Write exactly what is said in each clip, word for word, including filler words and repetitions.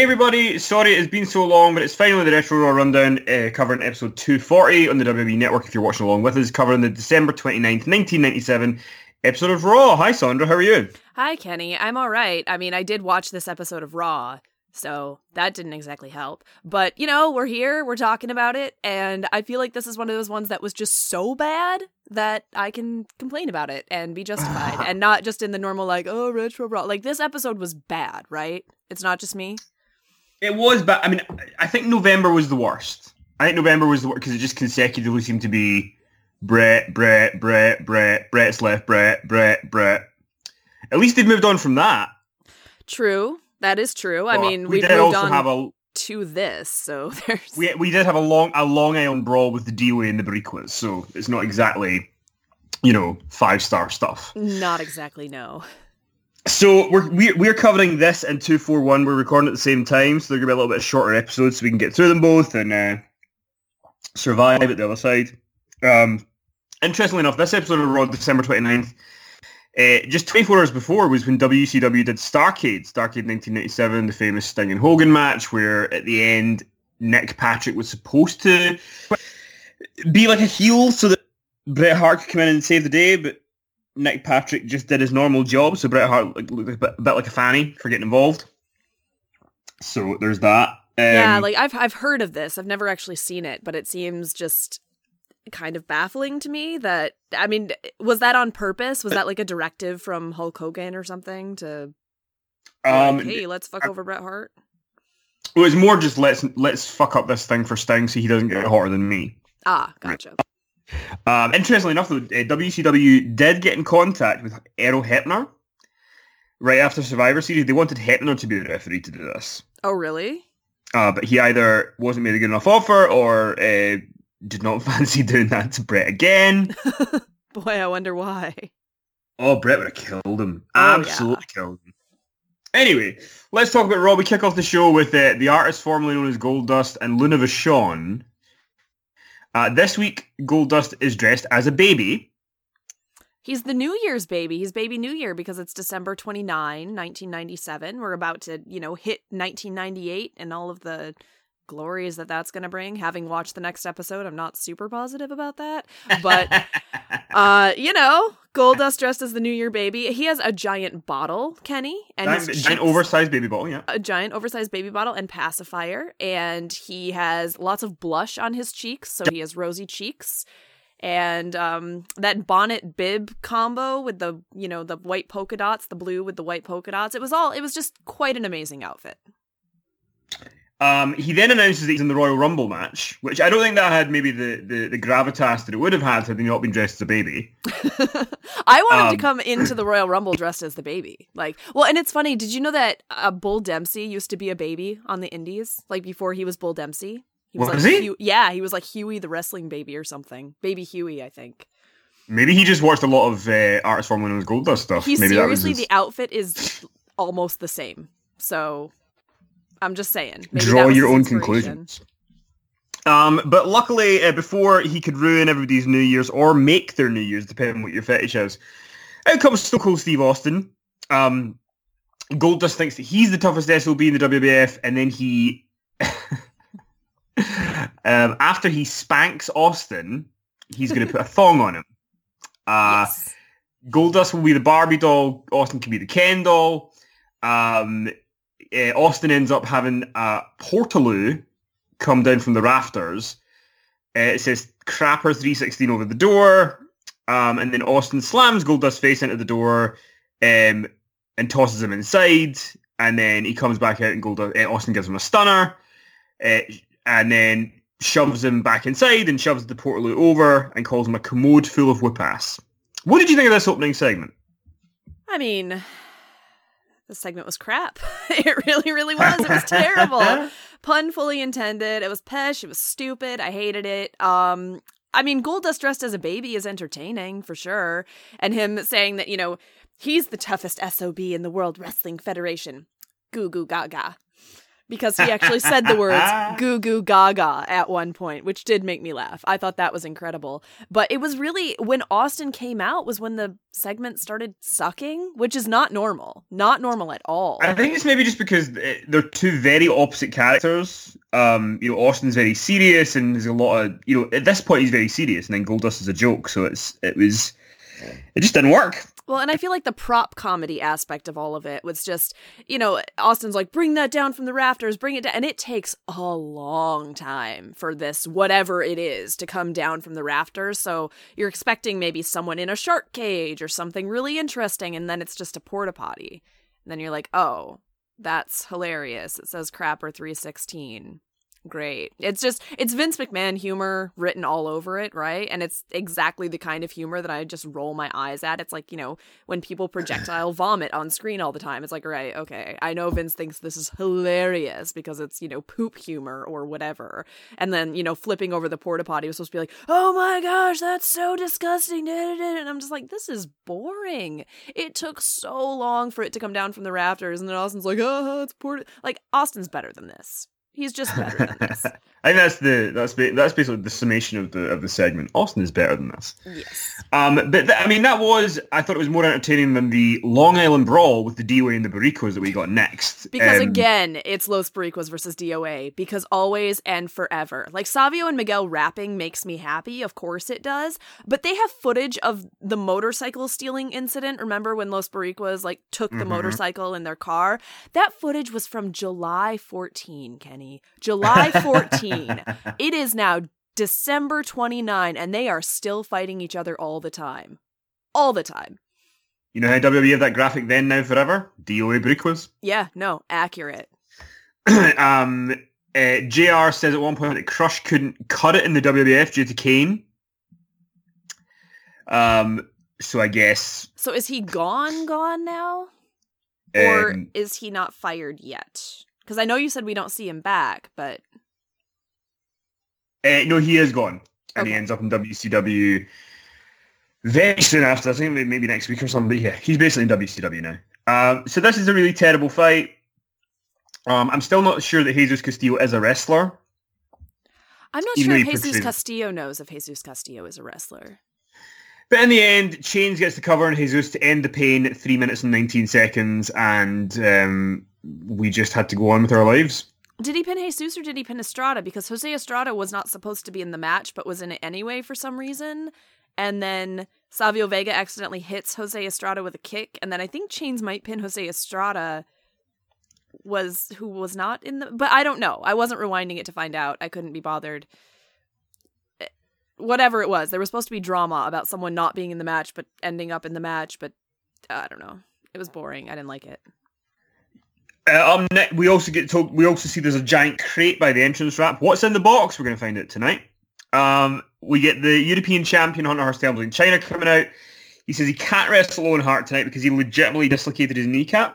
Hey everybody, sorry it's been so long, but it's finally the Retro Raw Rundown, uh, covering episode two forty on the W W E Network if you're watching along with us, covering the December twenty-ninth, nineteen ninety-seven episode of Raw. Hi Sandra, how are you? Hi Kenny, I'm alright. I mean, I did watch this episode of Raw, so that didn't exactly help. But, you know, we're here, we're talking about it, and I feel like this is one of those ones that was just so bad that I can complain about it and be justified, and not just in the normal, like, oh, Retro Raw. Like, this episode was bad, right? It's not just me? It was, but I mean, I think November was the worst. I think November was the worst because it just consecutively seemed to be Brett, Brett, Brett, Brett, Brett's left, Brett, Brett, Brett. At least they've moved on from that. True. That is true. But I mean, we we've did moved also on have a, to this, so there's... we we did have a long a Long Island brawl with the D-Way and the Bariquas, so it's not exactly, you know, five-star stuff. Not exactly, no. So we're we're we're covering this and two forty-one. We're recording at the same time, so they're gonna be a little bit shorter episodes, so we can get through them both and uh, survive at the other side. Um, interestingly enough, this episode of Raw, December twenty-ninth, uh, just twenty-four hours before was when W C W did Starrcade, Starrcade nineteen ninety-seven, the famous Sting and Hogan match, where at the end Nick Patrick was supposed to be like a heel so that Bret Hart could come in and save the day, but Nick Patrick just did his normal job, so Bret Hart looked a bit, a bit like a fanny for getting involved. So there's that. Um, yeah, like I've I've heard of this. I've never actually seen it, but it seems just kind of baffling to me that, I mean, was that on purpose? Was that like a directive from Hulk Hogan or something to um, like, hey, let's fuck I, over Bret Hart? It was more just let's let's fuck up this thing for Sting so he doesn't get hotter than me. Ah, gotcha. Um, interestingly enough, though, uh, W C W did get in contact with Errol Hebner right after Survivor Series. They wanted Hebner to be the referee to do this. Oh, really? Uh, but he either wasn't made a good enough offer or uh, did not fancy doing that to Bret again. Boy, I wonder why. Oh, Bret would have killed him. Oh, Absolutely yeah. killed him. Anyway, let's talk about Raw. We kick off the show with uh, the artist formerly known as Goldust and Luna Vachon. Uh, this week, Goldust is dressed as a baby. He's the New Year's baby. He's baby New Year because it's December twenty-ninth, nineteen ninety-seven. We're about to, you know, hit nineteen ninety-eight and all of the glories that that's going to bring. Having watched the next episode, I'm not super positive about that. But, uh, you know, Goldust dressed as the New Year baby. He has a giant bottle, Kenny. And giant, his giant oversized baby bottle, yeah. A giant oversized baby bottle and pacifier. And he has lots of blush on his cheeks, so he has rosy cheeks. And um, that bonnet bib combo with the, you know, the white polka dots, the blue with the white polka dots. It was all, it was just quite an amazing outfit. Um, he then announces that he's in the Royal Rumble match, which I don't think that had maybe the, the, the gravitas that it would have had had he not been dressed as a baby. I want him um, to come into the Royal Rumble dressed as the baby. Like, well, and it's funny, did you know that uh, Bull Dempsey used to be a baby on the Indies? Like, before he was Bull Dempsey? He was, was like he? Hugh- yeah, he was like Huey the wrestling baby or something. Baby Huey, I think. Maybe he just watched a lot of uh, artists formerly known as Goldust stuff. He maybe seriously, that was his... the outfit is almost the same. So... I'm just saying. Maybe Draw your own conclusions. Um, but luckily, uh, before he could ruin everybody's New Year's or make their New Year's, depending on what your fetish is, out comes Stone Cold Steve Austin. Um, Goldust thinks that he's the toughest S O B in the W W F, and then he, um, after he spanks Austin, he's going to put a thong on him. Uh, yes. Goldust will be the Barbie doll. Austin can be the Ken doll. Um... Uh, Austin ends up having a portaloo come down from the rafters. Uh, it says Crapper three sixteen over the door. Um, and then Austin slams Goldust's face into the door um, and tosses him inside. And then he comes back out and Goldust, uh, Austin gives him a stunner. Uh, and then shoves him back inside and shoves the portaloo over and calls him a commode full of whip-ass. What did you think of this opening segment? I mean... The segment was crap. It really, really was. It was terrible. Pun fully intended. It was pesh. It was stupid. I hated it. Um, I mean, Goldust dressed as a baby is entertaining for sure. And him saying that, you know, he's the toughest S O B in the World Wrestling Federation. Goo goo gaga. because he actually said the words goo goo gaga at one point, which did make me laugh. I thought that was incredible. But it was really, when Austin came out was when the segment started sucking, which is not normal. Not normal at all. I think it's maybe just because they're two very opposite characters. Um, you know, Austin's very serious and there's a lot of, you know, at this point he's very serious and then Goldust is a joke. So it's, it was, it just didn't work. Well, and I feel like the prop comedy aspect of all of it was just, you know, Austin's like, bring that down from the rafters, bring it down. And it takes a long time for this, whatever it is, to come down from the rafters. So you're expecting maybe someone in a shark cage or something really interesting. And then it's just a porta potty. And then you're like, oh, that's hilarious. It says Crapper three sixteen. Great. It's just, it's Vince McMahon humor written all over it, right? And it's exactly the kind of humor that I just roll my eyes at. It's like, you know, when people projectile vomit on screen all the time. It's like, right, okay, I know Vince thinks this is hilarious because it's, you know, poop humor or whatever. And then, you know, flipping over the porta potty was supposed to be like, oh my gosh, that's so disgusting. And I'm just like, this is boring. It took so long for it to come down from the rafters. And then Austin's like, oh, it's porta. Like, Austin's better than this. He's just better than this. I think that's the that's that's basically the summation of the of the segment. Austin is better than this. Yes. Um, but th- I mean, that was, I thought it was more entertaining than the Long Island Brawl with the D O A and the Barricos that we got next. Because um, again, it's Los Barricos versus D O A. Because always and forever. Like, Savio and Miguel rapping makes me happy. Of course it does. But they have footage of the motorcycle stealing incident. Remember when Los Barricos, like, took the mm-hmm. motorcycle in their car? That footage was from July fourteenth, Kenny. July fourteenth. It is now December twenty-ninth, and they are still fighting each other all the time. All the time. You know how W W E have that graphic then, now, forever? D O A Barricos? Yeah, no, accurate. um, uh, J R says at one point that Crush couldn't cut it in the W W F due to Kane. Um, so I guess... So is he gone, gone now? Or um, is he not fired yet? Because I know you said we don't see him back, but... Uh, no, he is gone. And okay. He ends up in W C W very soon after. I think maybe next week or something. But yeah, he's basically in W C W now. Um, so this is a really terrible fight. Um, I'm still not sure that Jesus Castillo is a wrestler. I'm not sure if Jesus Castillo knows if Jesus Castillo is a wrestler. But in the end, Chains gets the cover on Jesus to end the pain at three minutes and nineteen seconds. And um, we just had to go on with our lives. Did he pin Jesus or did he pin Estrada? Because Jose Estrada was not supposed to be in the match, but was in it anyway for some reason. And then Savio Vega accidentally hits Jose Estrada with a kick. And then I think Chains might pin Jose Estrada, was who was not in the... But I don't know. I wasn't rewinding it to find out. I couldn't be bothered. Whatever it was. There was supposed to be drama about someone not being in the match, but ending up in the match. But uh, I don't know. It was boring. I didn't like it. Uh, um, we also get told, we also see there's a giant crate by the entrance ramp. What's in the box? We're going to find out tonight. Um, we get the European champion Hunter Hearst Helmsley in China coming out. He says he can't wrestle Owen Hart tonight because he legitimately dislocated his kneecap.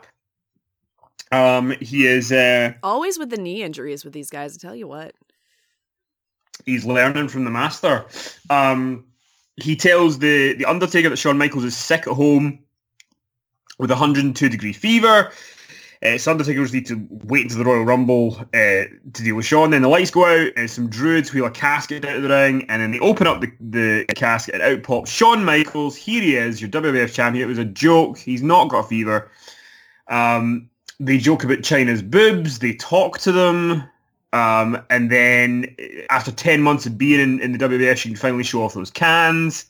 Um, he is uh, always with the knee injuries with these guys. I tell you what, he's learning from the master. Um, he tells the the Undertaker that Shawn Michaels is sick at home with a one hundred two degree fever. Uh, so Undertakers need to wait until the Royal Rumble uh, to deal with Shawn. Then the lights go out, and some druids wheel a casket out of the ring, and then they open up the, the casket, and out pops Shawn Michaels. Here he is, your W W F champion. It was a joke. He's not got a fever. Um, they joke about China's boobs. They talk to them. Um, and then after ten months of being in, in the W W F, she can finally show off those cans.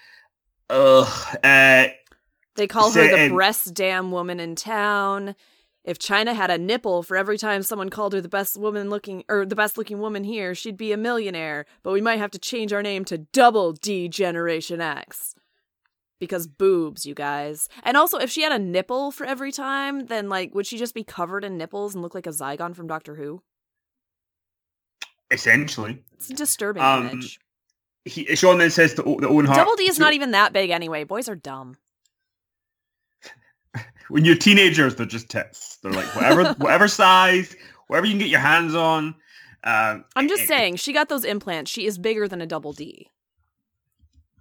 Ugh. Uh, they call her the breast damn woman in town. If China had a nipple for every time someone called her the best woman looking or the best looking woman here, she'd be a millionaire. But we might have to change our name to Double D Generation X. Because boobs, you guys. And also, if she had a nipple for every time, then, like, would she just be covered in nipples and look like a Zygon from Doctor Who? Essentially. It's a disturbing um, image. He, Shawn then says to the Owen Hart... Double D is so, not even that big anyway. Boys are dumb. When you're teenagers, they're just tits. They're like, whatever whatever size, whatever you can get your hands on. Uh, I'm just saying, she got those implants. She is bigger than a Double D.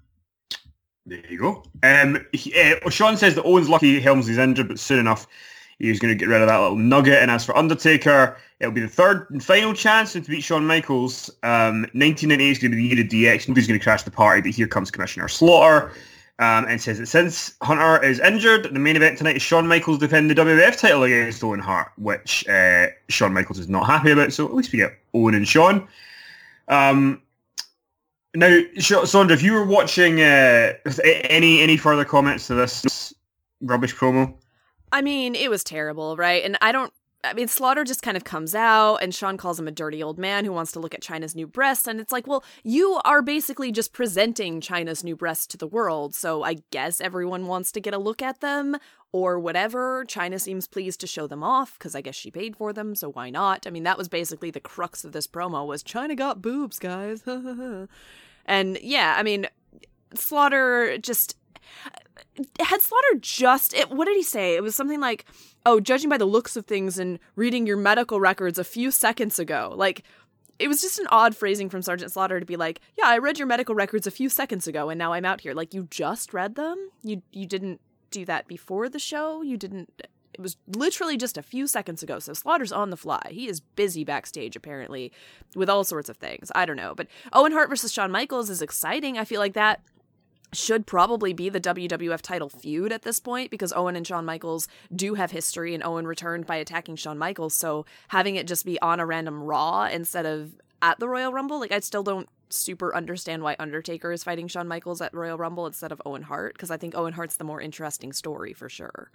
There you go. Um, he, uh, Shawn says that Owen's lucky Helmsley's injured, but soon enough He's going to get rid of that little nugget. And as for Undertaker, it'll be the third and final chance to beat Shawn Michaels. Um, nineteen ninety-eight is going to be the year of D X. Nobody's going to crash the party, but here comes Commissioner Slaughter. Um, and says that since Hunter is injured, the main event tonight is Shawn Michaels defending the W W F title against Owen Hart, which uh, Shawn Michaels is not happy about. So at least we get Owen and Shawn. Um, now, Sandra, if you were watching, uh, any any further comments to this rubbish promo? I mean, it was terrible, right? And I don't. I mean, Slaughter just kind of comes out and Shawn calls him a dirty old man who wants to look at Chyna's new breasts. And it's like, well, you are basically just presenting Chyna's new breasts to the world. So I guess everyone wants to get a look at them or whatever. Chyna seems pleased to show them off because I guess she paid for them. So why not? I mean, that was basically the crux of this promo was Chyna got boobs, guys. And yeah, I mean, Slaughter just... Had Slaughter just... It, what did he say? It was something like... oh, judging by the looks of things and reading your medical records a few seconds ago. Like, it was just an odd phrasing from Sergeant Slaughter to be like, yeah, I read your medical records a few seconds ago and now I'm out here. Like, you just read them? You you didn't do that before the show? You didn't... It was literally just a few seconds ago. So Slaughter's on the fly. He is busy backstage, apparently, with all sorts of things. I don't know. But Owen Hart versus Shawn Michaels is exciting. I feel like that should probably be the W W F title feud at this point because Owen and Shawn Michaels do have history and Owen returned by attacking Shawn Michaels. So having it just be on a random Raw instead of at the Royal Rumble, like I still don't super understand why Undertaker is fighting Shawn Michaels at Royal Rumble instead of Owen Hart because I think Owen Hart's the more interesting story for sure.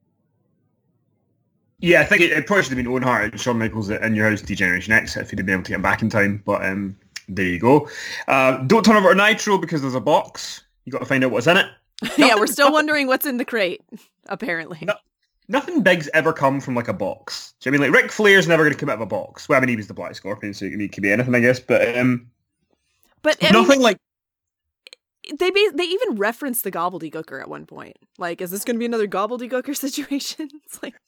Yeah, I think it, it probably should have been Owen Hart and Shawn Michaels in Your House D-Generation X if he'd have been able to get back in time. But um, there you go. Uh, don't turn over to Nitro because there's a box. You got to find out what's in it. Yeah, we're still wondering what's in the crate, apparently. No, nothing big's ever come from, like, a box. Do you know what I mean? Like, Ric Flair's never going to come out of a box. Well, I mean, he was the Black Scorpion, so it could be anything, I guess. But, um... But, I nothing, mean, like... They be, they even referenced the gobbledygooker at one point. Like, is this going to be another gobbledygooker situation? It's like...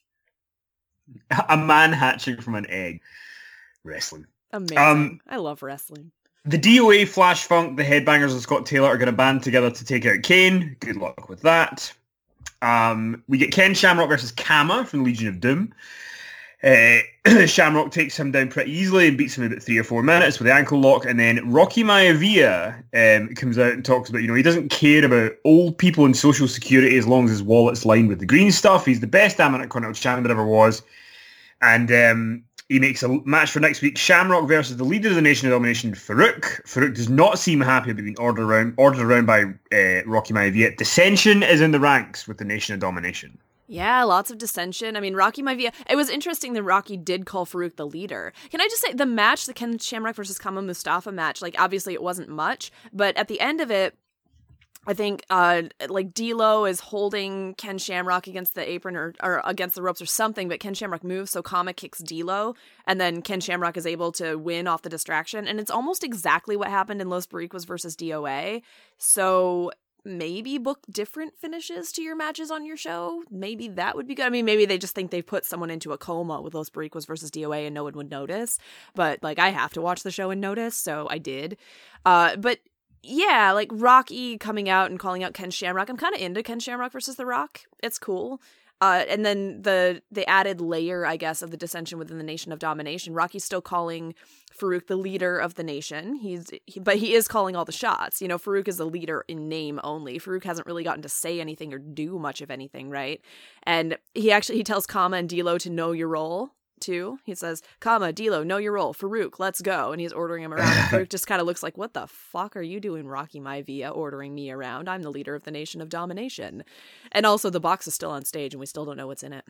A man hatching from an egg. Wrestling. Amazing. Um, I love wrestling. The D O A, Flash Funk, the Headbangers, and Scott Taylor are going to band together to take out Kane. Good luck with that. Um, we get Ken Shamrock versus Kama from the Legion of Doom. Uh, Shamrock takes him down pretty easily and beats him in about three or four minutes with the ankle lock. And then Rocky Maivia um, comes out and talks about, you know, he doesn't care about old people and social security as long as his wallet's lined with the green stuff. He's the best amateur Continental champion that ever was. And... Um, He makes a match for next week, Shamrock versus the leader of the Nation of Domination, Farouk. Farouk does not seem happy about being ordered around, ordered around by uh, Rocky Maivia. Dissension is in the ranks with the Nation of Domination. Yeah, lots of dissension. I mean, Rocky Maivia, it was interesting that Rocky did call Farouk the leader. Can I just say, the match, the Ken Shamrock versus Kama Mustafa match, like, obviously it wasn't much, but at the end of it, I think, uh, like, D'Lo is holding Ken Shamrock against the apron or, or against the ropes or something, but Ken Shamrock moves, so Kama kicks D'Lo, and then Ken Shamrock is able to win off the distraction, and it's almost exactly what happened in Los Barricos versus D O A, so maybe book different finishes to your matches on your show. Maybe that would be good. I mean, maybe they just think they've put someone into a coma with Los Barricos versus D O A and no one would notice, but, like, I have to watch the show and notice, so I did. Uh, but... Yeah, like Rocky coming out and calling out Ken Shamrock. I'm kind of into Ken Shamrock versus The Rock. It's cool. Uh, and then the the added layer, I guess, of the dissension within the Nation of Domination. Rocky's still calling Farouk the leader of the nation. He's, he, but he is calling all the shots. You know, Farouk is the leader in name only. Farouk hasn't really gotten to say anything or do much of anything, right? And he actually he tells Kama and D'Lo to know your role. Too. He says, Kama, D'Lo, know your role. Farouk, let's go. And he's ordering him around. And Farouk just kind of looks like, what the fuck are you doing, Rocky Maivia, ordering me around? I'm the leader of the Nation of Domination. And also, the box is still on stage, and we still don't know what's in it.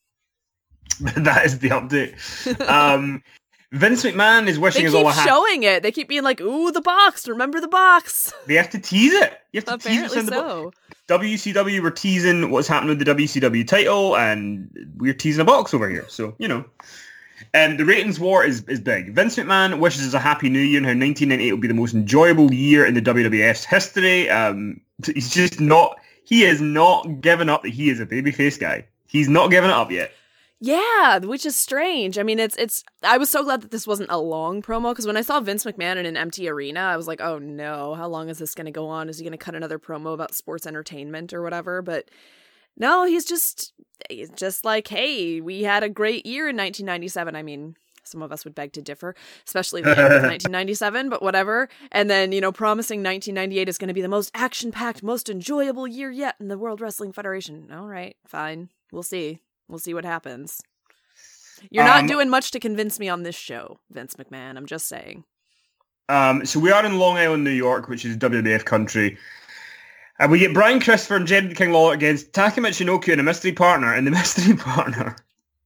That is the update. Um, Vince McMahon is wishing they us all a happy... They keep showing it. They keep being like, ooh, the box. Remember the box. They have to tease it. You have to Apparently tease it. so. W C W were teasing what's happening with the W C W title, and we're teasing a box over here. So, you know. Um, the ratings war is, is big. Vince McMahon wishes us a happy new year and how nineteen ninety-eight will be the most enjoyable year in the W W F's history. Um, he's just not, he has not given up that he is a babyface guy. He's not given it up yet. Yeah, which is strange. I mean, it's, it's, I was so glad that this wasn't a long promo, because when I saw Vince McMahon in an empty arena, I was like, oh no, how long is this going to go on? Is he going to cut another promo about sports entertainment or whatever? But No, he's just he's just like, hey, we had a great year in nineteen ninety-seven. I mean, some of us would beg to differ, especially the end of nineteen ninety-seven, but whatever. And then, you know, promising nineteen ninety-eight is going to be the most action-packed, most enjoyable year yet in the World Wrestling Federation. All right, fine. We'll see. We'll see what happens. You're not um, doing much to convince me on this show, Vince McMahon. I'm just saying. Um, so we are in Long Island, New York, which is W W F country. And we get Brian Christopher and Jerry King Lawler against Taka Michinoku and a mystery partner. And the mystery partner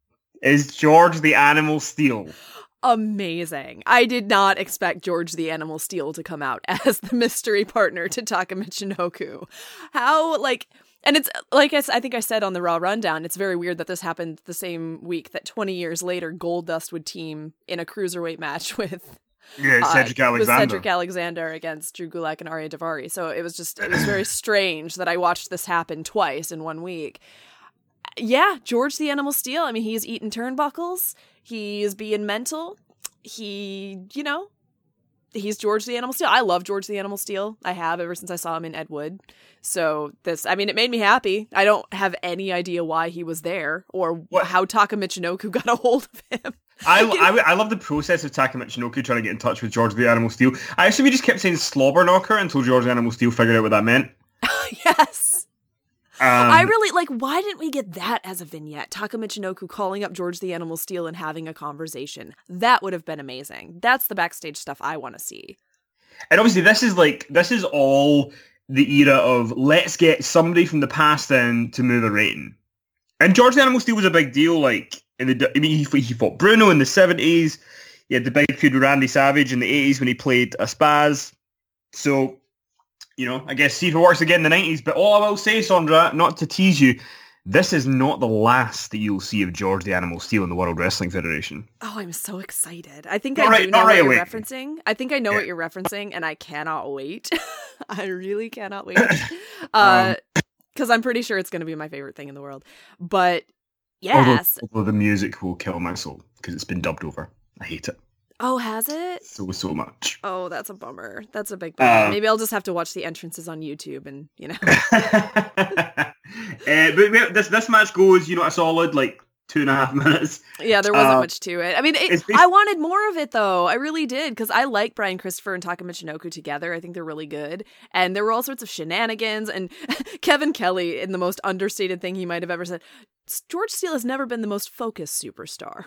is George the Animal Steele. Amazing. I did not expect George the Animal Steele to come out as the mystery partner to Taka Michinoku. How, like... And it's, like I, I think I said on the Raw Rundown, it's very weird that this happened the same week that twenty years later, Goldust would team in a cruiserweight match with... Yeah, Cedric uh, Alexander. With Cedric Alexander against Drew Gulak and Arya Daivari. So it was just, it was very strange that I watched this happen twice in one week. Yeah, George the Animal Steele. I mean, he's eating turnbuckles. He's being mental. He, you know, he's George the Animal Steele. I love George the Animal Steele. I have ever since I saw him in Ed Wood. So this, I mean, it made me happy. I don't have any idea why he was there or what? how Taka Michinoku got a hold of him. I, I, I love the process of Taka Michinoku trying to get in touch with George the Animal Steele. I assume he just kept saying slobber knocker until George the Animal Steele figured out what that meant. Yes. Um, I really, like, why didn't we get that as a vignette? Taka Michinoku calling up George the Animal Steele and having a conversation. That would have been amazing. That's the backstage stuff I want to see. And obviously this is like, this is all the era of let's get somebody from the past in to move a rating. And George the Animal Steele was a big deal, like, in the, I mean, he, he fought Bruno in the seventies. He had the big feud with Randy Savage in the eighties when he played a Spaz. So, you know, I guess see if it works again in the nineties. But all I will say, Sondra, not to tease you, this is not the last that you'll see of George the Animal Steele in the World Wrestling Federation. Oh, I'm so excited. I think not I right, do know right what away. you're referencing. I think I know yeah. what you're referencing, and I cannot wait. I really cannot wait. Uh, because um, I'm pretty sure it's going to be my favorite thing in the world. But yes. Although, although the music will kill my soul because it's been dubbed over. I hate it. Oh, has it? So, so much. Oh, that's a bummer. That's a big bummer. Uh, Maybe I'll just have to watch the entrances on YouTube and, you know. uh, but this this match goes, you know, a solid, like, two and a half minutes. Yeah, there wasn't uh, much to it. I mean, it, basically- I wanted more of it, though. I really did, because I like Brian Christopher and Taka Michinoku together. I think they're really good. And there were all sorts of shenanigans. And Kevin Kelly, in the most understated thing he might have ever said, George Steele has never been the most focused superstar.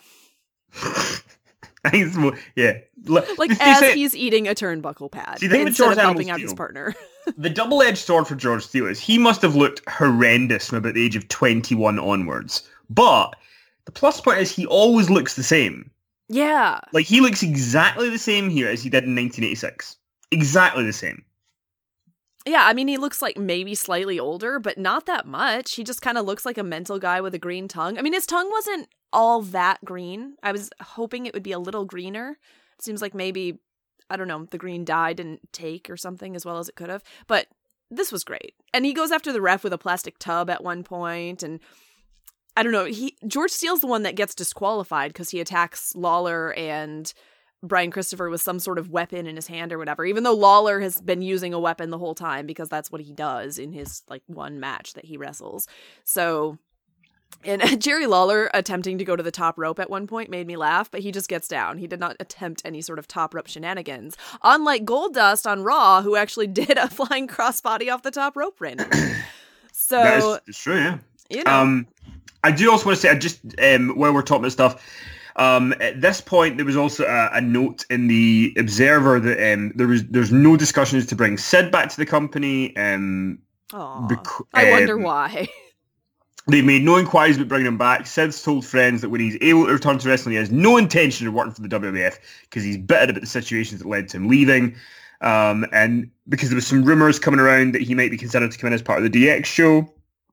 I think it's more, yeah. Like, as say, he's eating a turnbuckle pad see, the instead George of helping Steele, out his partner. The double-edged sword for George Steele is he must have looked horrendous from about the age of twenty-one onwards. But the plus point is he always looks the same. Yeah. Like, he looks exactly the same here as he did in nineteen eighty-six. Exactly the same. Yeah, I mean, he looks like maybe slightly older, but not that much. He just kind of looks like a mental guy with a green tongue. I mean, his tongue wasn't all that green. I was hoping it would be a little greener. It seems like maybe, I don't know, the green dye didn't take or something as well as it could have. But this was great. And he goes after the ref with a plastic tub at one point, and I don't know, he George Steele's the one that gets disqualified because he attacks Lawler and Brian Christopher with some sort of weapon in his hand or whatever, even though Lawler has been using a weapon the whole time because that's what he does in his, like, one match that he wrestles. So, and Jerry Lawler attempting to go to the top rope at one point made me laugh, but he just gets down. He did not attempt any sort of top rope shenanigans. Unlike Goldust on Raw, who actually did a flying crossbody off the top rope randomly. So, that is, it's true, yeah. You know. Um, I do also want to say, I just, um, while we're talking about stuff, Um, at this point, there was also a, a note in the Observer that um, there was there's no discussions to bring Sid back to the company. Um, Aww, bec- I um, wonder why. They made no inquiries about bringing him back. Sid's told friends that when he's able to return to wrestling, he has no intention of working for the W W F because he's bitter about the situations that led to him leaving. Um, and because there was some rumours coming around that he might be considered to come in as part of the D X show.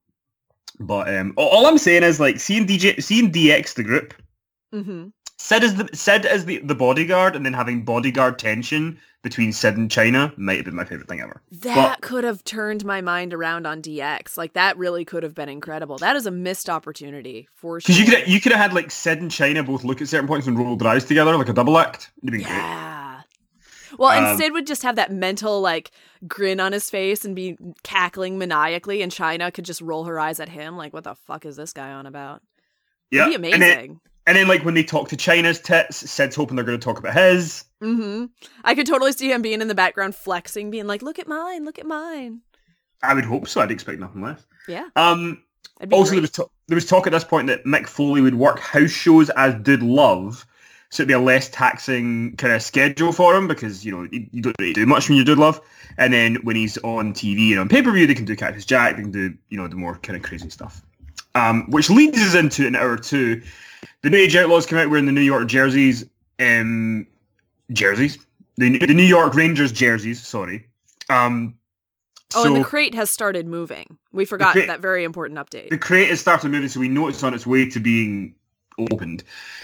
But um, all, all I'm saying is, like, seeing D J, seeing D X the group. Mm-hmm. Sid is the Sid is the, the bodyguard, and then having bodyguard tension between Sid and China might have been my favorite thing ever. That but, could have turned my mind around on D X. Like, that really could have been incredible. That is a missed opportunity for sure. Because you could you could have had, like, Sid and China both look at certain points and roll their eyes together like a double act. It'd been yeah. Well, and Um, Sid would just have that mental, like, grin on his face and be cackling maniacally, and China could just roll her eyes at him, like, what the fuck is this guy on about? yeah. It'd be And amazing. then, and then, like, when they talk to China's tits, Sid's hoping they're going to talk about his. Mm-hmm. I could totally see him being in the background flexing, being like, look at mine, look at mine. I would hope so. I'd expect nothing less. Yeah. Um. It'd be Also, great. there was, t- there was talk at this point that Mick Foley would work house shows as Dude Love, so it'd be a less taxing kind of schedule for him because, you know, you, you don't really do much when you're Dude Love. And then when he's on T V and on pay-per-view, they can do Cactus Jack, they can do, you know, the more kind of crazy stuff. Um, which leads us into an hour two. The New Age Outlaws come out wearing the New York jerseys. Um, jerseys? The, the New York Rangers jerseys, sorry. Um, Oh, so and the crate has started moving. We forgot crate- that very important update. the crate has started moving, so we know it's on its way to being opened.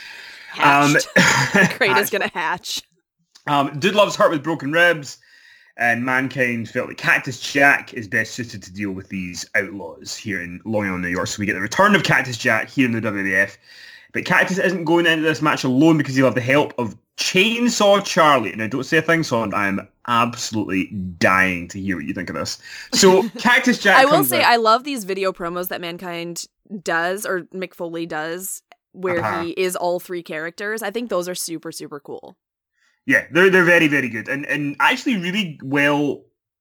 Hatched. Um, crate is going to hatch. Um, Dude Love's hurt with broken ribs, and Mankind felt that Cactus Jack is best suited to deal with these outlaws here in Long Island, New York. So we get the return of Cactus Jack here in the W W F. But Cactus isn't going into this match alone because he'll have the help of Chainsaw Charlie. Now, don't say a thing, Son. I am absolutely dying to hear what you think of this. So, Cactus Jack I will comes say, out. I love these video promos that Mankind does, or Mick Foley does, where Uh-huh. he is all three characters. I think those are super, super cool. Yeah, they're they're very, very good. And and actually really well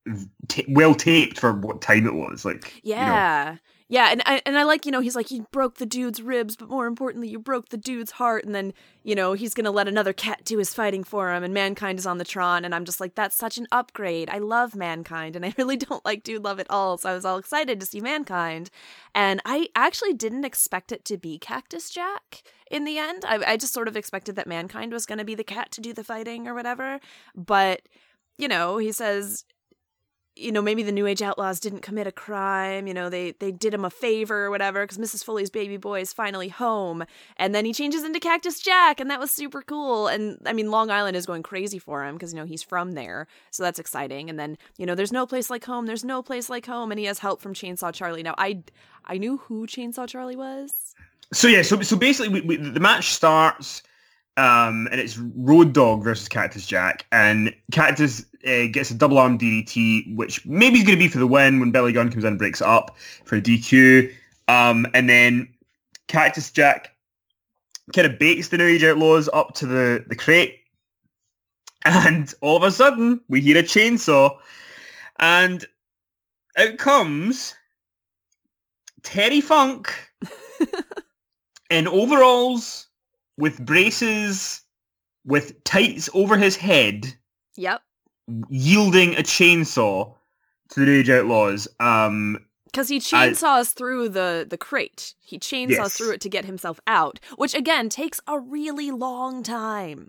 t- well taped for what time it was. Like, you know. Yeah. Yeah, and I, and I like, you know, he's like, you broke the dude's ribs, but more importantly, you broke the dude's heart. And then, you know, he's going to let another cat do his fighting for him. And Mankind is on the Tron. And I'm just like, that's such an upgrade. I love Mankind. And I really don't like Dude Love at all. So I was all excited to see Mankind. And I actually didn't expect it to be Cactus Jack in the end. I, I just sort of expected that Mankind was going to be the cat to do the fighting or whatever. But, you know, he says, you know, maybe the New Age Outlaws didn't commit a crime, you know, they they did him a favor or whatever, because Missus Foley's baby boy is finally home. And then he changes into Cactus Jack, and that was super cool. And, I mean, Long Island is going crazy for him, because, you know, he's from there, so that's exciting. And then, you know, there's no place like home, there's no place like home, and he has help from Chainsaw Charlie. Now, I, I knew who Chainsaw Charlie was. So, yeah, so so basically, we, we, the match starts... Um, and it's Road Dogg versus Cactus Jack, and Cactus uh, gets a double arm D D T, which maybe is going to be for the win when Billy Gunn comes in and breaks it up for a D Q. Um, and then Cactus Jack kind of baits the New Age Outlaws up to the, the crate, and all of a sudden we hear a chainsaw, and out comes Terry Funk in overalls, with braces, with tights over his head, Yep. yielding a chainsaw to the New Age Outlaws. Um, Because he chainsaws through the, the crate. He chainsaws Yes. through it to get himself out, which, again, takes a really long time.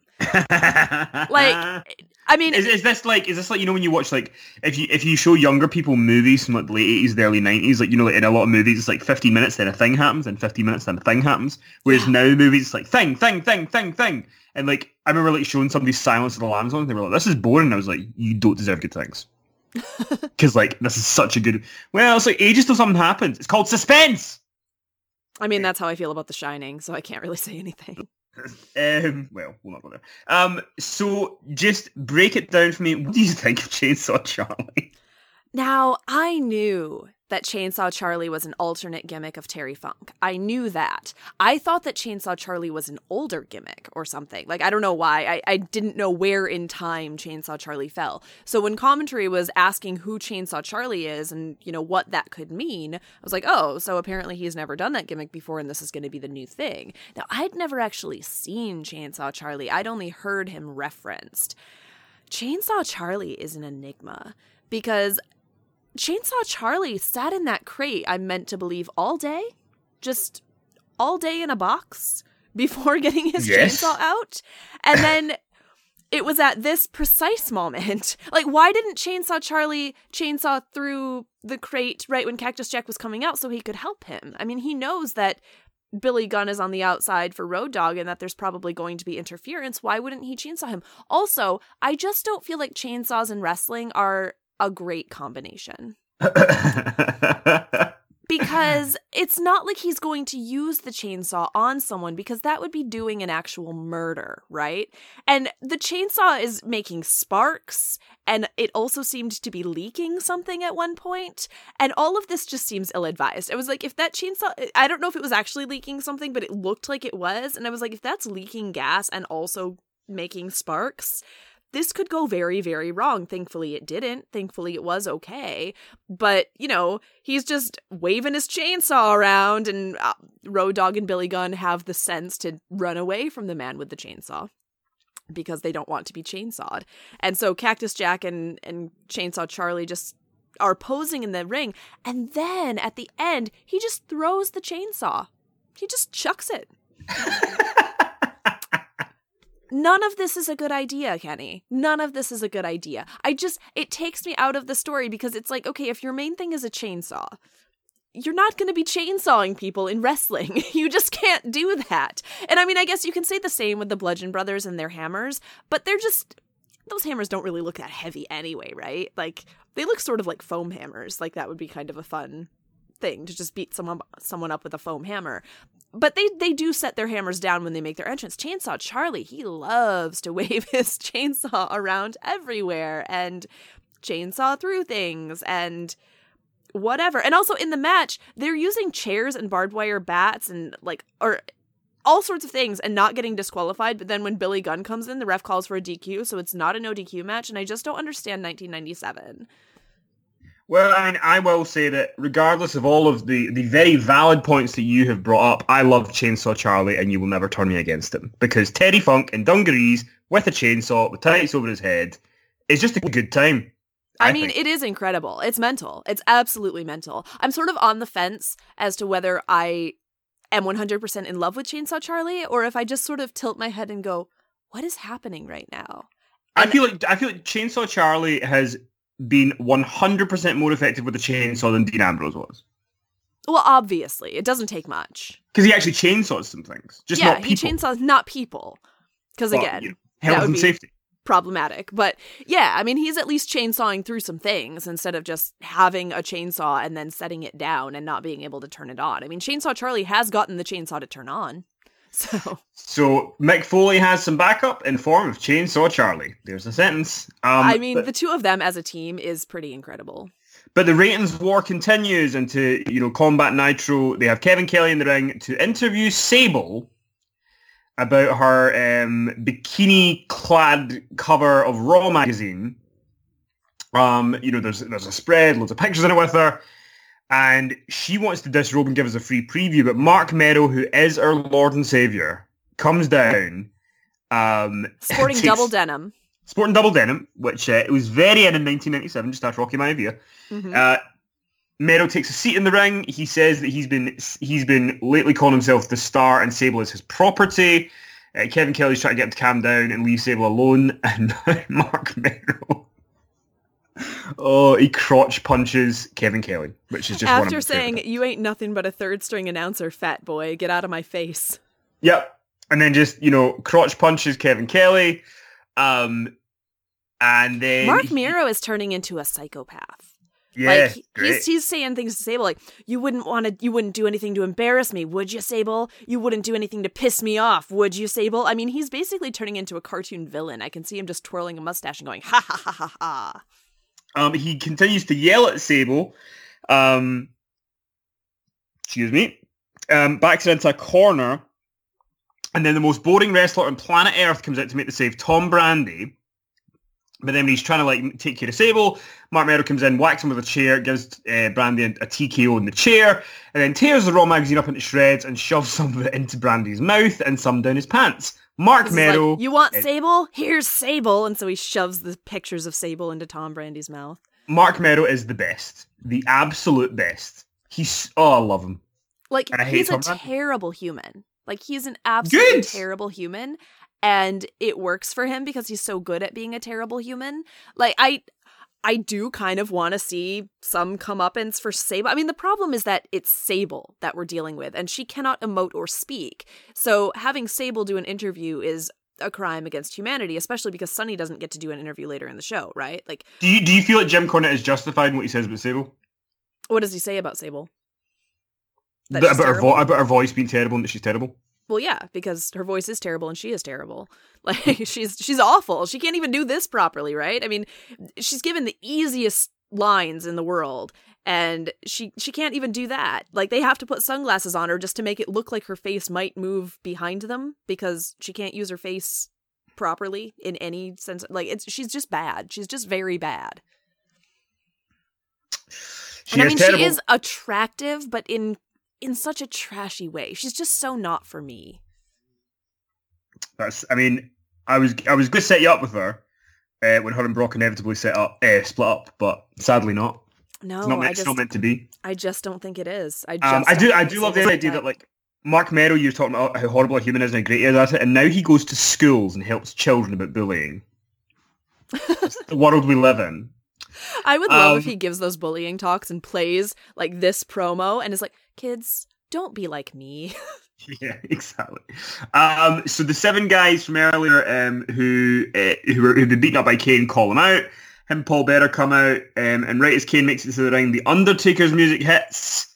Like, I mean... is, is this like is this like you know when you watch like if you if you show younger people movies from like the late eighties, the early nineties, like you know like in a lot of movies it's like fifty minutes then a thing happens, and fifty minutes then a thing happens, whereas Yeah. now movies it's like thing thing thing thing thing, and like I remember like showing somebody Silence of the Lambs on, and they were like, this is boring, and I was like, you don't deserve good things. Because like this is such a good, well it's like ages till something happens. It's called suspense. I mean, that's how I feel about The Shining, so I can't really say anything. Um, well, we'll not go there. Um, so just break it down for me. What do you think of Chainsaw Charlie? Now, I knew that Chainsaw Charlie was an alternate gimmick of Terry Funk. I knew that. I thought that Chainsaw Charlie was an older gimmick or something. Like, I don't know why. I, I didn't know where in time Chainsaw Charlie fell. So when commentary was asking who Chainsaw Charlie is and, you know, what that could mean, I was like, oh, so apparently he's never done that gimmick before and this is going to be the new thing. Now, I'd never actually seen Chainsaw Charlie. I'd only heard him referenced. Chainsaw Charlie is an enigma because Chainsaw Charlie sat in that crate, I'm meant to believe, all day? Just all day in a box before getting his Yes. chainsaw out? And then it was at this precise moment. Like, why didn't Chainsaw Charlie chainsaw through the crate right when Cactus Jack was coming out so he could help him? I mean, he knows that Billy Gunn is on the outside for Road Dogg and that there's probably going to be interference. Why wouldn't he chainsaw him? Also, I just don't feel like chainsaws and wrestling are a great combination. Because because it's not like he's going to use the chainsaw on someone, because that would be doing an actual murder, right? And the chainsaw is making sparks, and it also seemed to be leaking something at one point, and all of this just seems ill-advised. I was like, if that chainsaw, I don't know if it was actually leaking something, but it looked like it was, and I was like, if that's leaking gas and also making sparks, this could go very, very wrong. Thankfully, it didn't. Thankfully, it was okay. But, you know, he's just waving his chainsaw around, and uh, Road Dogg and Billy Gunn have the sense to run away from the man with the chainsaw because they don't want to be chainsawed. And so Cactus Jack and, and Chainsaw Charlie just are posing in the ring. And then at the end, he just throws the chainsaw. He just chucks it. None of this is a good idea, Kenny. None of this is a good idea. I just, it takes me out of the story, because it's like, okay, if your main thing is a chainsaw, you're not going to be chainsawing people in wrestling. You just can't do that. And I mean, I guess you can say the same with the Bludgeon Brothers and their hammers, but they're just, those hammers don't really look that heavy anyway, right? Like, they look sort of like foam hammers. Like, that would be kind of a fun thing, to just beat someone someone up with a foam hammer. But they they do set their hammers down when they make their entrance. Chainsaw Charlie, he loves to wave his chainsaw around everywhere and chainsaw through things and whatever. And also in the match, they're using chairs and barbed wire bats and like, or all sorts of things and not getting disqualified. But then when Billy Gunn comes in, the ref calls for a D Q, so it's not a no D Q match. And I just don't understand nineteen ninety-seven. Well, I mean, I will say that regardless of all of the, the very valid points that you have brought up, I love Chainsaw Charlie, and you will never turn me against him. Because Terry Funk in dungarees with a chainsaw with tights over his head is just a good time. I, I mean, think. It is incredible. It's mental. It's absolutely mental. I'm sort of on the fence as to whether I am one hundred percent in love with Chainsaw Charlie, or if I just sort of tilt my head and go, what is happening right now? And I feel like I feel like Chainsaw Charlie has been one hundred percent more effective with a chainsaw than Dean Ambrose was. Well, obviously, it doesn't take much. Because he actually chainsaws some things, just yeah, not people. he chainsaws not people. Because But, again, you know, health that would and be safety. problematic. But yeah, I mean, he's at least chainsawing through some things instead of just having a chainsaw and then setting it down and not being able to turn it on. I mean, Chainsaw Charlie has gotten the chainsaw to turn on. So, so Mick Foley has some backup in form of Chainsaw Charlie. There's a sentence. Um, I mean, but, the two of them as a team is pretty incredible. but the ratings war continues into, you know, Combat Nitro. They have Kevin Kelly in the ring to interview Sable about her um, bikini-clad cover of Raw magazine. Um, you know, there's there's a spread, loads of pictures in it with her. And she wants to disrobe and give us a free preview, but Mark Meadow, who is our Lord and Savior, comes down. Um, Sporting takes, double denim. Sporting double denim, which uh, it was very in in nineteen ninety-seven, just after Rocky Maivia. Mm-hmm. Uh, Meadow takes a seat in the ring. He says that he's been he's been lately calling himself the Star and Sable is his property. Uh, Kevin Kelly's trying to get him to calm down and leave Sable alone. And Mark Meadow... Oh, he crotch punches Kevin Kelly, which is just After one of my saying, favorite. you ain't nothing but a third string announcer, fat boy, get out of my face. Yep. And then just, you know, crotch punches Kevin Kelly. Um, and then... Mark he- Miro is turning into a psychopath. Yeah, like he- great. he's he's saying things to Sable like, you wouldn't want to, you wouldn't do anything to embarrass me, would you, Sable? You wouldn't do anything to piss me off, would you, Sable? I mean, he's basically turning into a cartoon villain. I can see him just twirling a mustache and going, ha ha ha ha ha. Um, he continues to yell at Sable. Um, excuse me. Um, backs it into a corner. And then the most boring wrestler on planet Earth comes out to make the save, Tom Brandy. But then when he's trying to like take care of Sable, Mark Meadow comes in, whacks him with a chair, gives uh, Brandy a, a T K O in the chair, and then tears the Raw magazine up into shreds and shoves some of it into Brandy's mouth and some down his pants. Mark This is Meadow... like, you want is- Sable? Here's Sable. And so he shoves the pictures of Sable into Tom Brandy's mouth. Mark Meadow is the best. The absolute best. He's... Oh, I love him. Like, And I hate he's a Tom Brandy. terrible human. Like, he's an absolutely Good! terrible human. And it works for him because he's so good at being a terrible human. Like, I... I do kind of want to see some comeuppance for Sable. I mean, the problem is that it's Sable that we're dealing with, and she cannot emote or speak. So having Sable do an interview is a crime against humanity, especially because Sonny doesn't get to do an interview later in the show, right? Like, Do you, do you feel like Jim Cornette is justified in what he says about Sable? what does he say about Sable? That But she's about her, terrible. vo- about her voice being terrible and that she's terrible. Well, yeah, because her voice is terrible and she is terrible. Like, she's she's awful. She can't even do this properly, right? I mean, she's given the easiest lines in the world, and she she can't even do that. Like, they have to put sunglasses on her just to make it look like her face might move behind them, because she can't use her face properly in any sense. Like, it's she's just bad. She's just very bad. She and I is mean, terrible. she is attractive, but in in such a trashy way. She's just so not for me. That's. I mean, I was I was going to set you up with her uh, when her and Brock inevitably set up, uh, split up, but sadly not. No, It's not, meant, I it's just not meant to be. I just don't think it is. I just Um, I do don't I think do it's love the like idea that, like, Mark Merrow, you're talking about how horrible a human is and how great he is at it, and now he goes to schools and helps children about bullying. It's the world we live in. I would love Um, if he gives those bullying talks and plays like this promo and is like, kids, don't be like me. Yeah, exactly. Um, so the seven guys from earlier um, who uh, who were who've been beaten up by Kane call him out. Him and Paul Bearer come out, um, and right as Kane makes it to the ring, the Undertaker's music hits,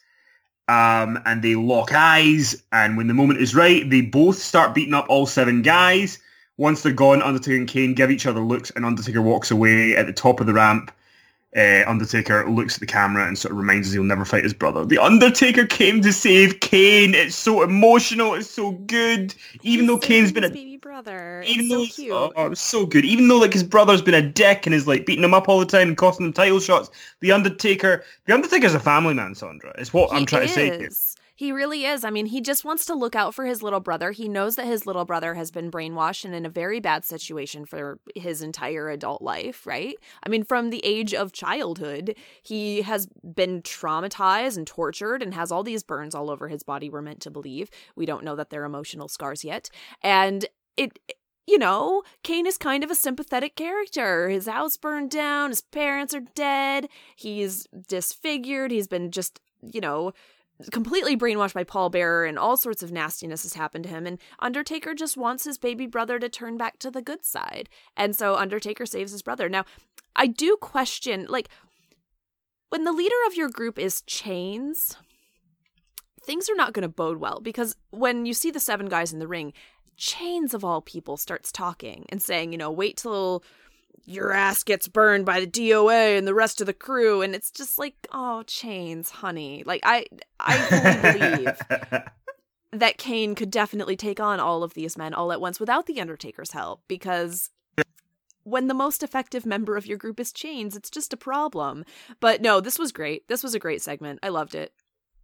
um, and they lock eyes. And when the moment is right, they both start beating up all seven guys. Once they're gone, Undertaker and Kane give each other looks, and Undertaker walks away at the top of the ramp. Uh, Undertaker looks at the camera and sort of reminds us he'll never fight his brother. The Undertaker came to save Kane. It's so emotional. It's so good. Even though Kane's been a baby brother. even It's though so cute. oh, it was so good. Even though like his brother's been a dick and is like beating him up all the time and costing him title shots, the Undertaker, the Undertaker's a family man, Sandra. It's what He I'm trying to say here. is. He really is. I mean, he just wants to look out for his little brother. He knows that his little brother has been brainwashed and in a very bad situation for his entire adult life, right? I mean, from the age of childhood, he has been traumatized and tortured and has all these burns all over his body, we're meant to believe. We don't know that they're emotional scars yet. And it... You know, Kane is kind of a sympathetic character. His house burned down, his parents are dead, he's disfigured, he's been just, you know, completely brainwashed by Paul Bearer, and all sorts of nastiness has happened to him, and Undertaker just wants his baby brother to turn back to the good side. And so Undertaker saves his brother. Now, I do question, like, when the leader of your group is Chains, things are not going to bode well, because when you see the seven guys in the ring, Chains of all people starts talking and saying, you know, wait till your ass gets burned by the D O A and the rest of the crew. And it's just like, oh, Chains, honey. Like, I, I fully believe that Kane could definitely take on all of these men all at once without the Undertaker's help, because when the most effective member of your group is Chains, it's just a problem. But no, this was great. This was a great segment. I loved it.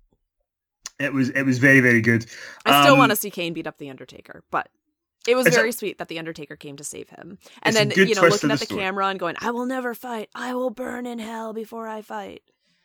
It was it was very, very good. I still Um, want to see Kane beat up the Undertaker, but it was It's a- very sweet that the Undertaker came to save him. And It's a then, good you know, twist looking to at the the story. camera and going, I will never fight. I will burn in hell before I fight.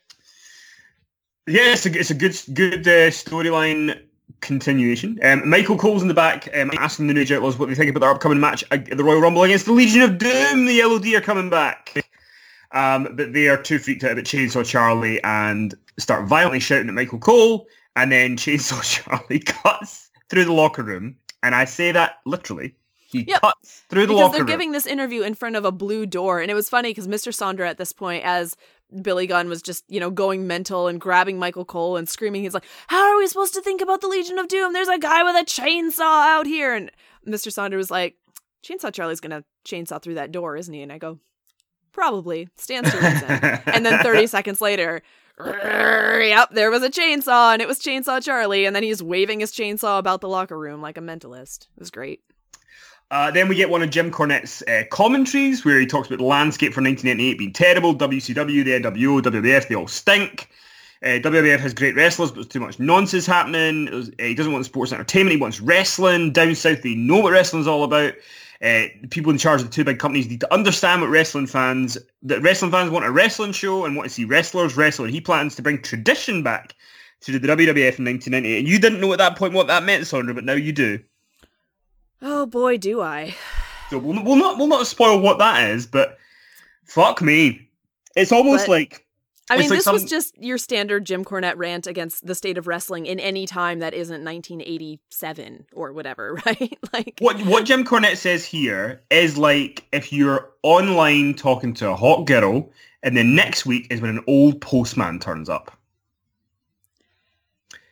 Yeah, it's a, it's a good good uh, storyline continuation. Um, Michael Cole's in the back um, asking the New Age Outlaws what they think about their upcoming match at the Royal Rumble against the Legion of Doom. The L O D are coming back. Um, but they are too freaked out about Chainsaw Charlie and start violently shouting at Michael Cole. And then Chainsaw Charlie cuts through the locker room. And I say that literally. He Yep. cuts through the Because locker they're room. giving this interview in front of a blue door. And it was funny because Mister Sandra at this point, as Billy Gunn was just, you know, going mental and grabbing Michael Cole and screaming, he's like, how are we supposed to think about the Legion of Doom? There's a guy with a chainsaw out here. And Mister Sandra was like, Chainsaw Charlie's going to chainsaw through that door, isn't he? And I go, probably. Stands to reason. And then thirty seconds later, yep, there was a chainsaw, and it was Chainsaw Charlie, and then he's waving his chainsaw about the locker room like a mentalist. It was great. Uh, then we get one of Jim Cornette's uh, commentaries where he talks about the landscape for nineteen ninety-eight being terrible. W C W, the N W O, W W F, they all stink. Uh, W W F has great wrestlers, but there's too much nonsense happening. It was, uh, he doesn't want sports entertainment. He wants wrestling. Down south, they know what wrestling's all about. Uh, the people in charge of the two big companies need to understand what wrestling fans, that wrestling fans want a wrestling show and want to see wrestlers wrestle. And he plans to bring tradition back to the W W F in nineteen ninety-eight. And you didn't know at that point what that meant, Sandra, but now you do. Oh boy, do I. So we'll, we'll not we'll not spoil what that is, but fuck me. It's almost But- like... I It's mean, like this some- was just your standard Jim Cornette rant against the state of wrestling in any time that isn't nineteen eighty-seven or whatever, right? Like, What what Jim Cornette says here is like if you're online talking to a hot girl and then next week is when an old postman turns up.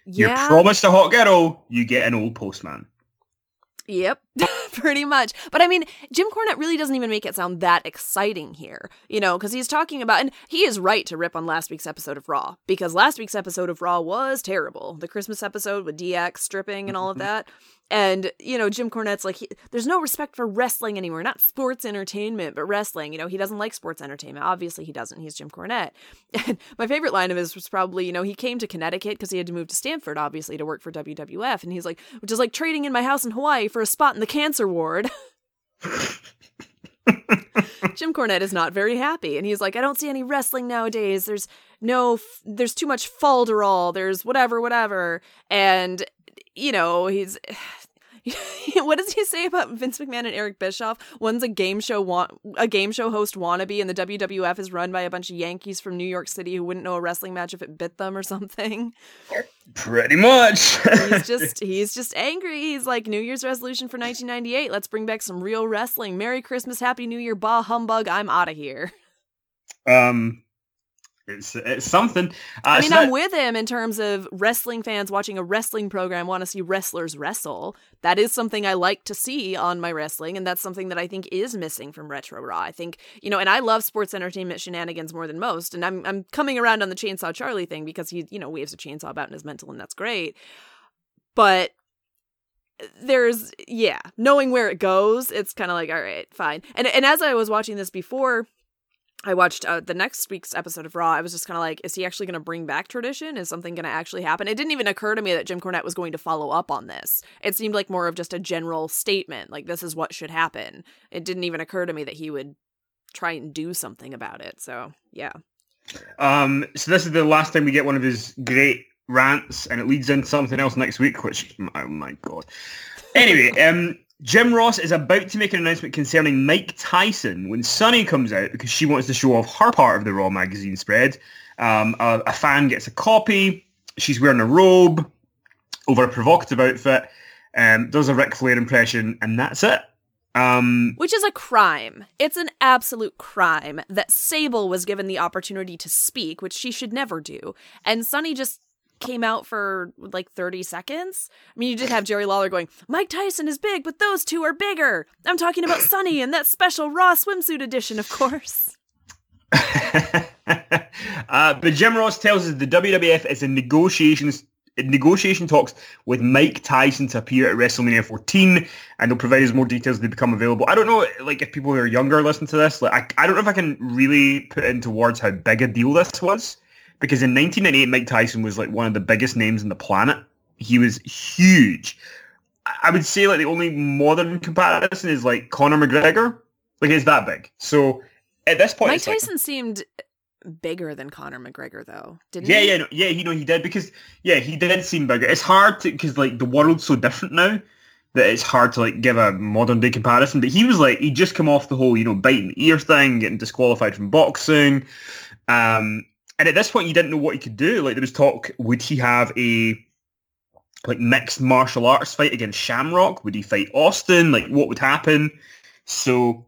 You're Yeah. promised a hot girl, you get an old postman. Yep, pretty much. But I mean, Jim Cornette really doesn't even make it sound that exciting here, you know, because he's talking about, and he is right to rip on last week's episode of Raw, because last week's episode of Raw was terrible. The Christmas episode with D X stripping and all of that. And, you know, Jim Cornette's like, he, there's no respect for wrestling anymore, not sports entertainment, but wrestling. You know, he doesn't like sports entertainment. Obviously, he doesn't. He's Jim Cornette. And my favorite line of his was probably, you know, he came to Connecticut because he had to move to Stamford, obviously, to work for W W F. And he's like, which is like trading in my house in Hawaii for a spot in the cancer ward. Jim Cornette is not very happy. And he's like, I don't see any wrestling nowadays. There's no, f- there's too much falderall. There's whatever, whatever. And, you know, he's... What does he say about Vince McMahon and Eric Bischoff? One's a game show wa- a game show host wannabe, and the W W F is run by a bunch of Yankees from New York City who wouldn't know a wrestling match if it bit them or something. Pretty much. he's just he's just angry. He's like, New Year's resolution for nineteen ninety-eight. Let's bring back some real wrestling. Merry Christmas, Happy New Year, bah humbug. I'm out of here. Um. It's, it's something. Uh, I mean, so I'm that, with him in terms of wrestling fans watching a wrestling program want to see wrestlers wrestle. That is something I like to see on my wrestling, and that's something that I think is missing from Retro Raw. I think, you know, and I love sports entertainment shenanigans more than most, and I'm I'm coming around on the Chainsaw Charlie thing because he, you know, waves a chainsaw about in his mental, and that's great. But there's, yeah, knowing where it goes, it's kind of like, all right, fine. And and as I was watching this before I watched uh, the next week's episode of Raw, I was just kind of like, is he actually going to bring back tradition? Is something going to actually happen? It didn't even occur to me that Jim Cornette was going to follow up on this. It seemed like more of just a general statement, like this is what should happen. It didn't even occur to me that he would try and do something about it. So, yeah. Um, so this is the last time we get one of his great rants, and it leads into something else next week, which, oh my God. Anyway, um... Jim Ross is about to make an announcement concerning Mike Tyson when Sunny comes out because she wants to show off her part of the Raw magazine spread. Um, a, a fan gets a copy. She's wearing a robe over a provocative outfit. Um, does a Ric Flair impression, and that's it. Um, Which is a crime. It's an absolute crime that Sable was given the opportunity to speak, which she should never do. And Sunny just came out for like thirty seconds. I mean, you did have Jerry Lawler going, Mike Tyson is big, but those two are bigger. I'm talking about Sunny and that special Raw swimsuit edition, of course. uh, but Jim Ross tells us the W W F is in negotiations, negotiation talks with Mike Tyson to appear at WrestleMania fourteen, and they'll provide us more details as they become available. I don't know, like, if people who are younger listen to this, like, I, I don't know if I can really put into words how big a deal this was. Because in nineteen ninety-eight, Mike Tyson was like one of the biggest names on the planet. He was huge. I would say like the only modern comparison is like Conor McGregor. Like it's that big. So at this point, Mike Tyson like, seemed bigger than Conor McGregor, though, didn't yeah, he? Yeah, no, yeah, he know he did because yeah, he did seem bigger. It's hard to because like the world's so different now that it's hard to like give a modern day comparison. But he was like he just come off the whole you know biting the ear thing, getting disqualified from boxing. Um. And at this point, you didn't know what he could do. Like, there was talk, would he have a, like, mixed martial arts fight against Shamrock? Would he fight Austin? Like, what would happen? So,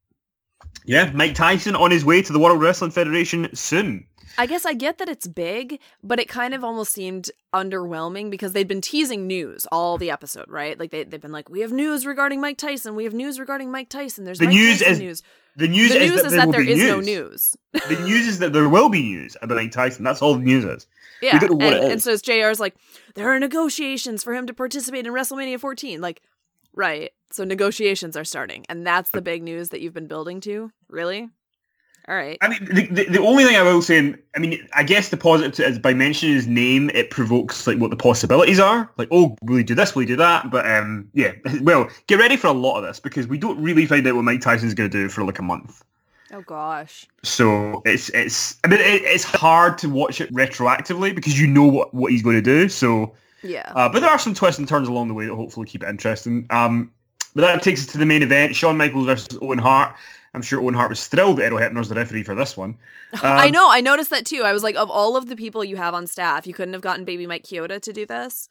yeah, Mike Tyson on his way to the World Wrestling Federation soon. I guess I get that it's big, but it kind of almost seemed underwhelming because they'd been teasing news all the episode, right? Like, they, they've been like, we have news regarding Mike Tyson. We have news regarding Mike Tyson. There's the Mike news Tyson is, news. The news, the is, news that is there, that will there be is news. no news. The news is that there will be news about Mike Tyson. That's all the news is. Yeah, and, and so J R's like, there are negotiations for him to participate in WrestleMania fourteen. Like, right. So negotiations are starting. And that's the big news that you've been building to? Really? All right. I mean, the, the, the only thing I will say, and, I mean, I guess the positive to it is by mentioning his name, it provokes like what the possibilities are. Like, oh, will he do this? Will he do that? But um, yeah, well, get ready for a lot of this because we don't really find out what Mike Tyson's going to do for like a month. Oh gosh. So it's it's I mean it, it's hard to watch it retroactively because you know what, what he's going to do. So yeah. Uh, but there are some twists and turns along the way that hopefully keep it interesting. Um, but that takes us to the main event: Shawn Michaels versus Owen Hart. I'm sure Owen Hart was thrilled that Errol Hebner's the referee for this one. Um, I know. I noticed that too. I was like, of all of the people you have on staff, you couldn't have gotten Baby Mike Chioda to do this.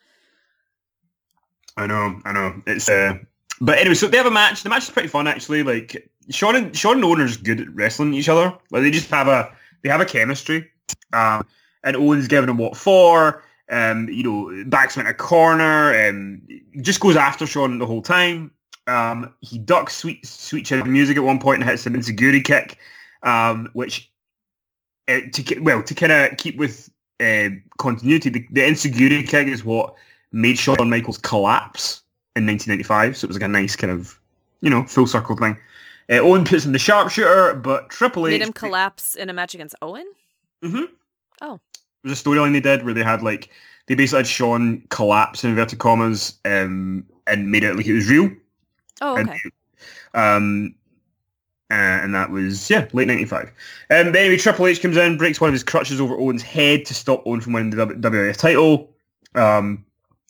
I know. I know. It's. Uh, but anyway, so they have a match. The match is pretty fun actually. Like Shawn and Shawn and Owen are just good at wrestling each other. Like they just have a they have a chemistry. Um, and Owen's giving him what for. Um, you know, backs him in a corner, um, just goes after Shawn the whole time. Um, he ducks Sweet Sweet Chin Music at one point and hits an insecurity kick, um, which, uh, to well, to kind of keep with uh, continuity, the, the insecurity kick is what made Shawn Michaels collapse in nineteen ninety-five. So it was like a nice kind of, you know, full circle thing. Uh, Owen puts in the sharpshooter, but Triple H made him collapse in a match against Owen. Mm-hmm. Oh. It was a storyline they did where they had like they basically had Shawn collapse in inverted commas um, and made it like it was real. Oh, okay. And, um, uh, and that was yeah, late ninety-five. Um, but anyway, Triple H comes in, breaks one of his crutches over Owen's head to stop Owen from winning the W W F title. Um,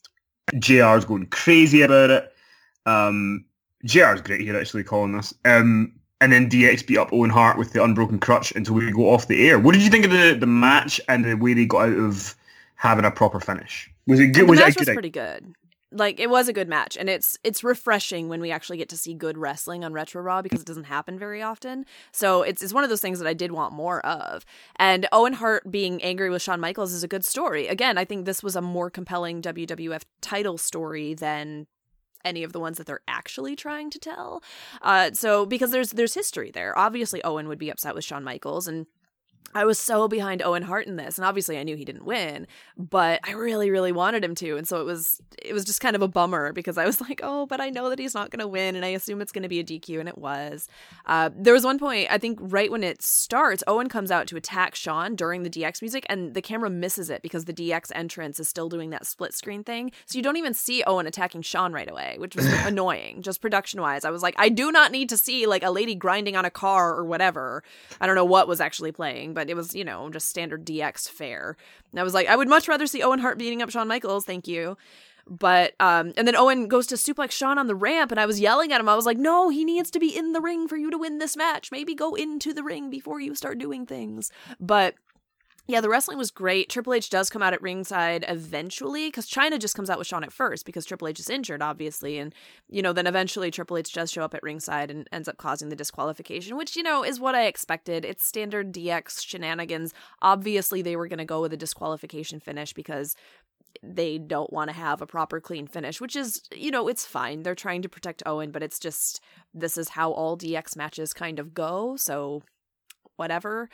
J R's going crazy about it. Um, J R's great here actually calling this. Um, And then D X beat up Owen Hart with the unbroken crutch until we go off the air. What did you think of the, the match and the way they got out of having a proper finish? Was it good? The was match it a was good pretty good. Like, it was a good match, and it's it's refreshing when we actually get to see good wrestling on Retro Raw because it doesn't happen very often. So it's it's one of those things that I did want more of. And Owen Hart being angry with Shawn Michaels is a good story. Again, I think this was a more compelling W W F title story than any of the ones that they're actually trying to tell. Uh, so because there's there's history there. Obviously, Owen would be upset with Shawn Michaels, and I was so behind Owen Hart in this, and obviously I knew he didn't win, but I really, really wanted him to, and so it was it was just kind of a bummer because I was like, oh, but I know that he's not going to win, and I assume it's going to be a D Q, and it was. Uh, there was one point, I think right when it starts, Owen comes out to attack Shawn during the D X music, and the camera misses it because the D X entrance is still doing that split screen thing, so you don't even see Owen attacking Shawn right away, which was annoying, just production-wise. I was like, I do not need to see like a lady grinding on a car or whatever. I don't know what was actually playing, but it was, you know, just standard D X fare. And I was like, I would much rather see Owen Hart beating up Shawn Michaels, thank you. But, um, and then Owen goes to suplex Shawn on the ramp, and I was yelling at him. I was like, no, he needs to be in the ring for you to win this match. Maybe go into the ring before you start doing things. But yeah, the wrestling was great. Triple H does come out at ringside eventually, because Chyna just comes out with Shawn at first, because Triple H is injured, obviously. And, you know, then eventually Triple H does show up at ringside and ends up causing the disqualification, which, you know, is what I expected. It's standard D X shenanigans. Obviously, they were going to go with a disqualification finish because they don't want to have a proper clean finish, which is, you know, it's fine. They're trying to protect Owen, but it's just, this is how all D X matches kind of go. So whatever.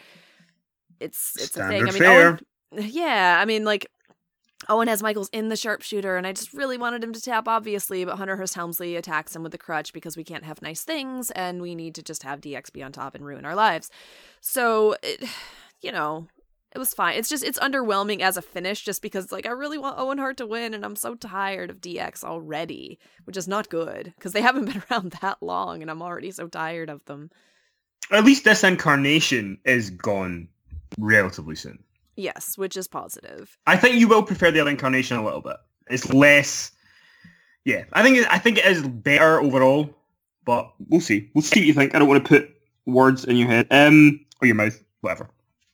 It's it's Standard a thing. I mean, fare. Owen, yeah, I mean, like, Owen has Michaels in the sharpshooter, and I just really wanted him to tap, obviously, but Hunter Hearst Helmsley attacks him with the crutch because we can't have nice things, and we need to just have D X be on top and ruin our lives. So, it, you know, it was fine. It's just, it's underwhelming as a finish, just because, like, I really want Owen Hart to win, and I'm so tired of D X already, which is not good, because they haven't been around that long, and I'm already so tired of them. At least this incarnation is gone relatively soon. Yes, which is positive. I think you will prefer the other incarnation a little bit. It's less, yeah. I think it, I think it is better overall, but we'll see. We'll see what you think. I don't want to put words in your head, um, or your mouth, whatever.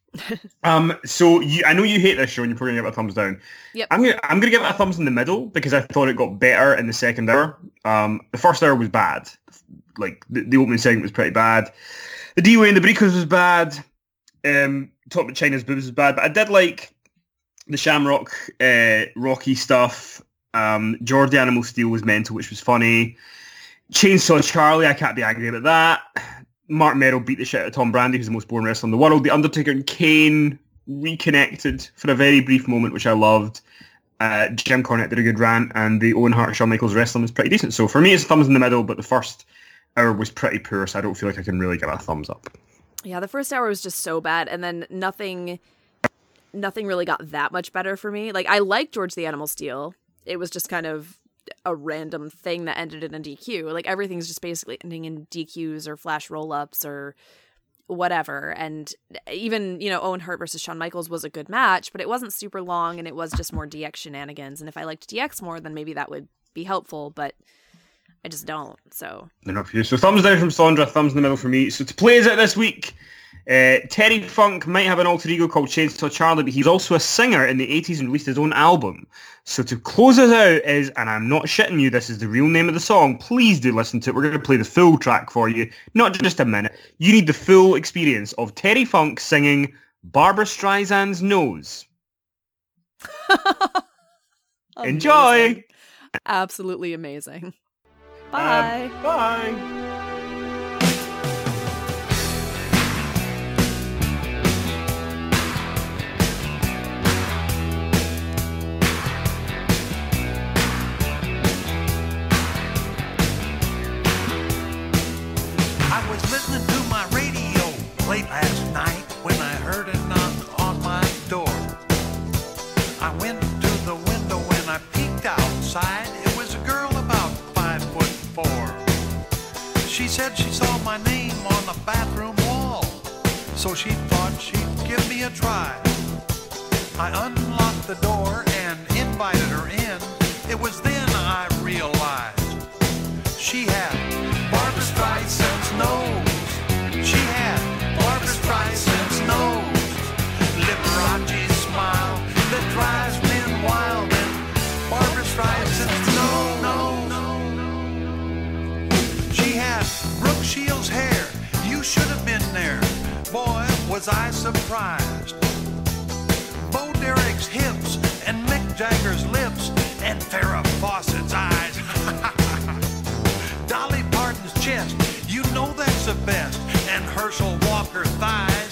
um, so you, I know you hate this show, and you're probably gonna give it a thumbs down. Yep. I'm gonna I'm gonna give it a thumbs in the middle because I thought it got better in the second hour. Um, the first hour was bad. Like the, the opening segment was pretty bad. The D-Way and the Breakers was bad. Um, talk about China's boobs was bad, but I did like the Shamrock uh, Rocky stuff. Um, George Animal Steel was mental, which was funny. Chainsaw Charlie, I can't be angry about that. Mark Merrill beat the shit out of Tom Brandi, who's the most boring wrestler in the world. The Undertaker and Kane reconnected for a very brief moment, which I loved. Uh, Jim Cornette did a good rant, and the Owen Hart Shawn Michaels wrestling was pretty decent. So for me, it's thumbs in the middle, but the first hour was pretty poor, so I don't feel like I can really give it a thumbs up. Yeah, the first hour was just so bad, and then nothing nothing really got that much better for me. Like, I liked George the Animal Steel. It was just kind of a random thing that ended in a D Q. Like, everything's just basically ending in D Qs or flash roll-ups or whatever. And even, you know, Owen Hart versus Shawn Michaels was a good match, but it wasn't super long, and it was just more D X shenanigans. And if I liked D X more, then maybe that would be helpful, but I just don't, so. They're not for you. So thumbs down from Sondra, thumbs in the middle for me. So to play us out this week, uh, Terry Funk might have an alter ego called Chainsaw Charlie, but he's also a singer in the eighties and released his own album. So to close us out is, and I'm not shitting you, this is the real name of the song. Please do listen to it. We're going to play the full track for you, not just a minute. You need the full experience of Terry Funk singing Barbra Streisand's Nose. Enjoy! Absolutely amazing. Bye. Um, bye. I was listening to my radio late last night when I heard a knock on my door. I went to the window and I peeked outside. It was a girl about five foot four. She said she saw my name on the bathroom wall, so she thought she'd give me a try. I unlocked the door and invited her in. It was then I realized she had Barbra Streisand's nose. She had Barbra Streisand's nose. Liberace smile that drives men wild. And Barbra Streisand's nose. She had Brooke Shields' hair. You should have been there. Boy, was I surprised. Bo Derek's hips and Mick Jagger's lips and Farrah Fawcett's eyes. Dolly Parton's chest, you know that's the best, and Herschel Walker's thighs.